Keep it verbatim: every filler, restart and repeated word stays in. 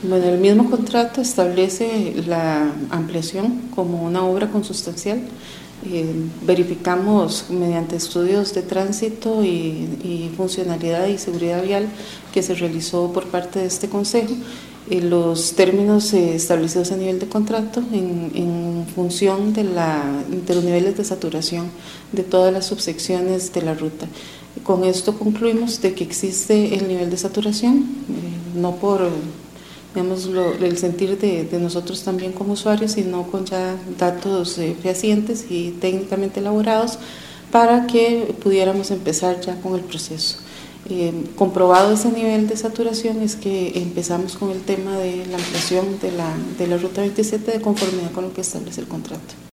Bueno, el mismo contrato establece la ampliación como una obra consustancial. Eh, verificamos mediante estudios de tránsito y, y funcionalidad y seguridad vial que se realizó por parte de este Consejo eh, los términos eh, establecidos a nivel de contrato en, en función de, la, de los niveles de saturación de todas las subsecciones de la ruta. Con esto concluimos de que existe el nivel de saturación, eh, no por digamos, lo, el sentir de, de nosotros también como usuarios, sino con ya datos eh, fehacientes y técnicamente elaborados para que pudiéramos empezar ya con el proceso. Eh, comprobado ese nivel de saturación es que empezamos con el tema de la ampliación de la, de la ruta veintisiete de conformidad con lo que establece el contrato.